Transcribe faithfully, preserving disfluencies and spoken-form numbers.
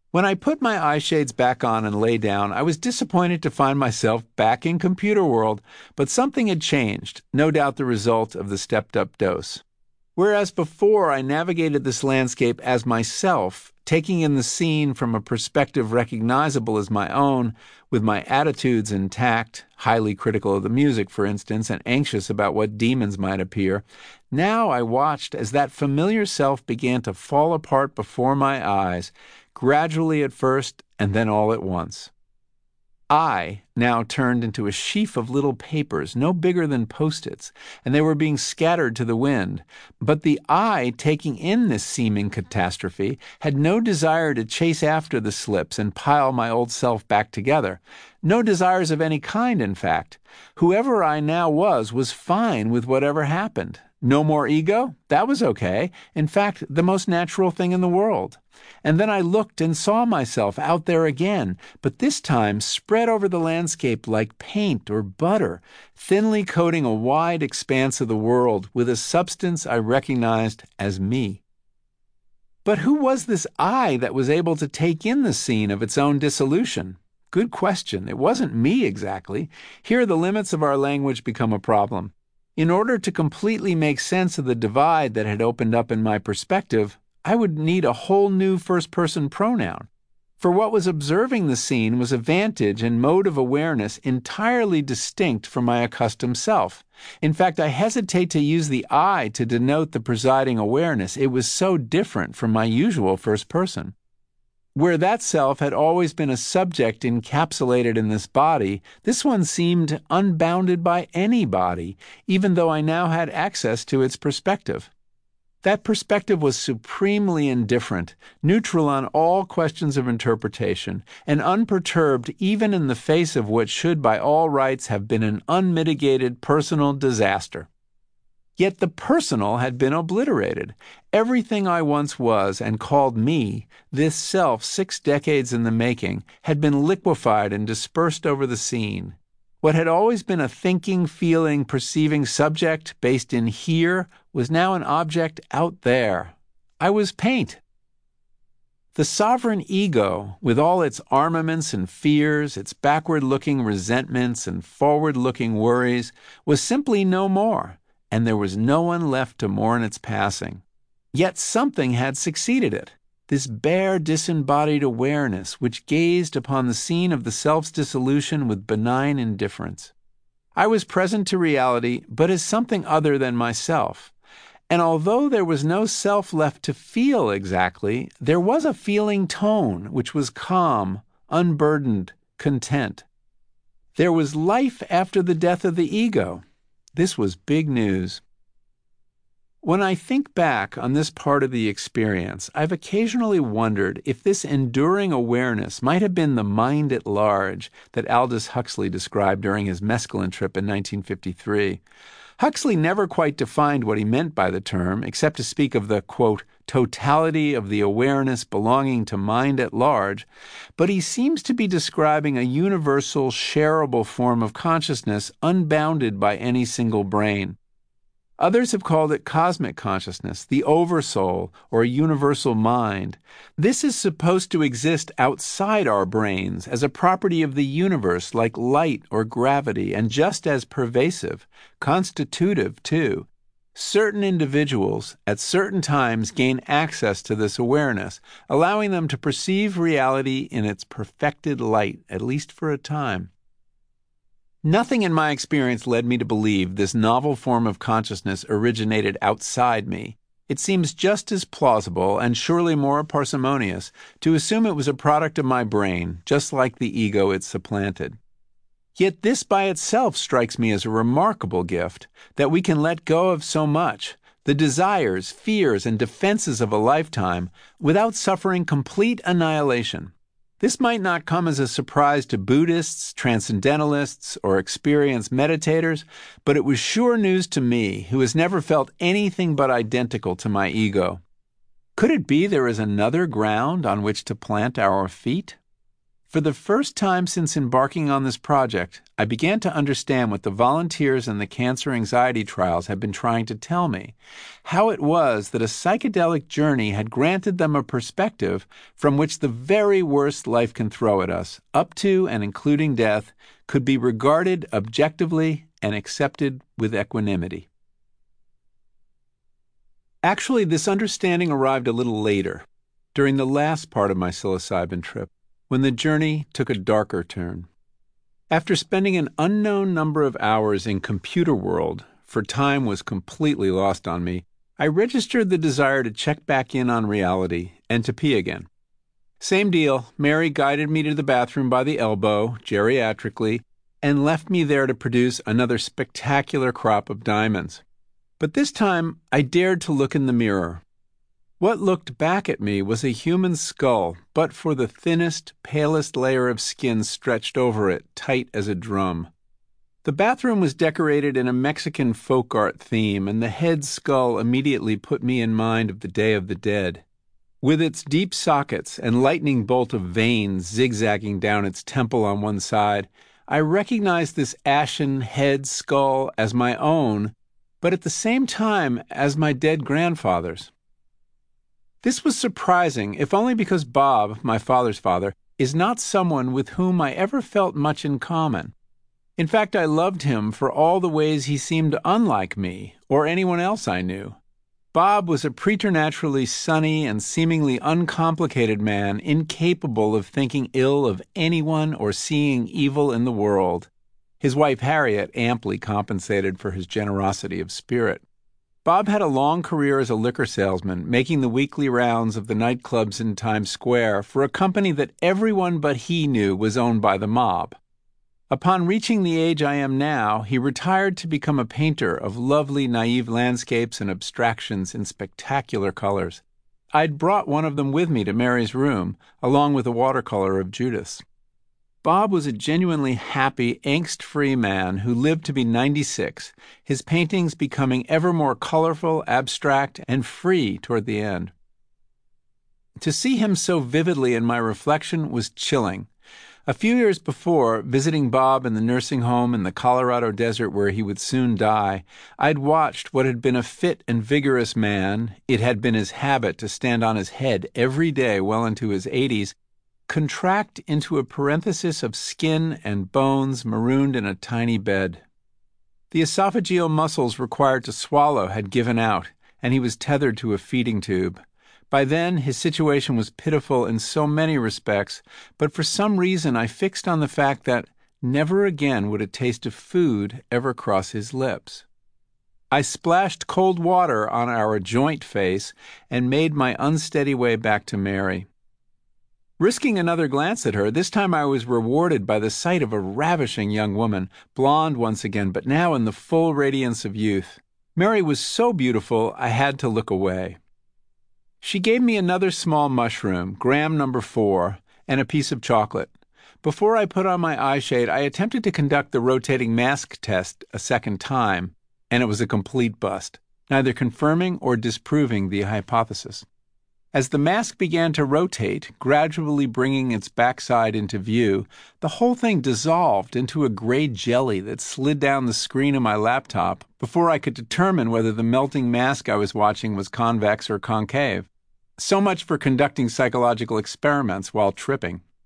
When I put my eye shades back on and lay down, I was disappointed to find myself back in computer world, but something had changed, no doubt the result of the stepped-up dose. Whereas before I navigated this landscape as myself, taking in the scene from a perspective recognizable as my own, with my attitudes intact, highly critical of the music, for instance, and anxious about what demons might appear, now I watched as that familiar self began to fall apart before my eyes, gradually at first and then all at once. I now turned into a sheaf of little papers no bigger than Post-its, and they were being scattered to the wind. But the I taking in this seeming catastrophe had no desire to chase after the slips and pile my old self back together. No desires of any kind, in fact. Whoever I now was was fine with whatever happened. No more ego? That was okay. In fact, the most natural thing in the world. And then I looked and saw myself out there again, but this time spread over the landscape like paint or butter, thinly coating a wide expanse of the world with a substance I recognized as me. But who was this I that was able to take in the scene of its own dissolution? Good question. It wasn't me exactly. Here the limits of our language become a problem. In order to completely make sense of the divide that had opened up in my perspective, I would need a whole new first-person pronoun. For what was observing the scene was a vantage and mode of awareness entirely distinct from my accustomed self. In fact, I hesitate to use the I to denote the presiding awareness. It was so different from my usual first person. Where that self had always been a subject encapsulated in this body, this one seemed unbounded by any body, even though I now had access to its perspective. That perspective was supremely indifferent, neutral on all questions of interpretation, and unperturbed even in the face of what should by all rights have been an unmitigated personal disaster. Yet the personal had been obliterated. Everything I once was and called me, this self six decades in the making, had been liquefied and dispersed over the scene. What had always been a thinking, feeling, perceiving subject based in here was now an object out there. I was paint. The sovereign ego, with all its armaments and fears, its backward-looking resentments and forward-looking worries, was simply no more, and there was no one left to mourn its passing. Yet something had succeeded it. This bare, disembodied awareness which gazed upon the scene of the self's dissolution with benign indifference. I was present to reality, but as something other than myself. And although there was no self left to feel exactly, there was a feeling tone which was calm, unburdened, content. There was life after the death of the ego. This was big news. When I think back on this part of the experience, I've occasionally wondered if this enduring awareness might have been the mind at large that Aldous Huxley described during his mescaline trip in nineteen fifty-three. Huxley never quite defined what he meant by the term, except to speak of the, quote, totality of the awareness belonging to mind at large, but he seems to be describing a universal, shareable form of consciousness unbounded by any single brain. Others have called it cosmic consciousness, the oversoul, or a universal mind. This is supposed to exist outside our brains as a property of the universe like light or gravity, and just as pervasive, constitutive too. Certain individuals, at certain times, gain access to this awareness, allowing them to perceive reality in its perfected light, at least for a time. Nothing in my experience led me to believe this novel form of consciousness originated outside me. It seems just as plausible, and surely more parsimonious, to assume it was a product of my brain, just like the ego it supplanted. Yet this by itself strikes me as a remarkable gift, that we can let go of so much, the desires, fears, and defenses of a lifetime, without suffering complete annihilation. This might not come as a surprise to Buddhists, transcendentalists, or experienced meditators, but it was sure news to me, who has never felt anything but identical to my ego. Could it be there is another ground on which to plant our feet? For the first time since embarking on this project, I began to understand what the volunteers in the cancer anxiety trials had been trying to tell me, how it was that a psychedelic journey had granted them a perspective from which the very worst life can throw at us, up to and including death, could be regarded objectively and accepted with equanimity. Actually, this understanding arrived a little later, during the last part of my psilocybin trip, when the journey took a darker turn. After spending an unknown number of hours in computer world, for time was completely lost on me, I registered the desire to check back in on reality and to pee again. Same deal, Mary guided me to the bathroom by the elbow, geriatrically, and left me there to produce another spectacular crop of diamonds. But this time, I dared to look in the mirror. What looked back at me was a human skull, but for the thinnest, palest layer of skin stretched over it, tight as a drum. The bathroom was decorated in a Mexican folk art theme, and the head skull immediately put me in mind of the Day of the Dead. With its deep sockets and lightning bolt of veins zigzagging down its temple on one side, I recognized this ashen head skull as my own, but at the same time as my dead grandfather's. This was surprising, if only because Bob, my father's father, is not someone with whom I ever felt much in common. In fact, I loved him for all the ways he seemed unlike me or anyone else I knew. Bob was a preternaturally sunny and seemingly uncomplicated man, incapable of thinking ill of anyone or seeing evil in the world. His wife Harriet amply compensated for his generosity of spirit. Bob had a long career as a liquor salesman, making the weekly rounds of the nightclubs in Times Square for a company that everyone but he knew was owned by the mob. Upon reaching the age I am now, he retired to become a painter of lovely, naive landscapes and abstractions in spectacular colors. I'd brought one of them with me to Mary's room, along with a watercolor of Judas. Bob was a genuinely happy, angst-free man who lived to be ninety-six, his paintings becoming ever more colorful, abstract, and free toward the end. To see him so vividly in my reflection was chilling. A few years before, visiting Bob in the nursing home in the Colorado desert where he would soon die, I'd watched what had been a fit and vigorous man, it had been his habit to stand on his head every day well into his eighties, contract into a parenthesis of skin and bones marooned in a tiny bed. The esophageal muscles required to swallow had given out, and he was tethered to a feeding tube. By then, his situation was pitiful in so many respects, but for some reason I fixed on the fact that never again would a taste of food ever cross his lips. I splashed cold water on our joint face and made my unsteady way back to Mary. Risking another glance at her, this time I was rewarded by the sight of a ravishing young woman, blonde once again, but now in the full radiance of youth. Mary was so beautiful, I had to look away. She gave me another small mushroom, gram number four, and a piece of chocolate. Before I put on my eye shade, I attempted to conduct the rotating mask test a second time, and it was a complete bust, neither confirming or disproving the hypothesis. As the mask began to rotate, gradually bringing its backside into view, the whole thing dissolved into a gray jelly that slid down the screen of my laptop before I could determine whether the melting mask I was watching was convex or concave. So much for conducting psychological experiments while tripping.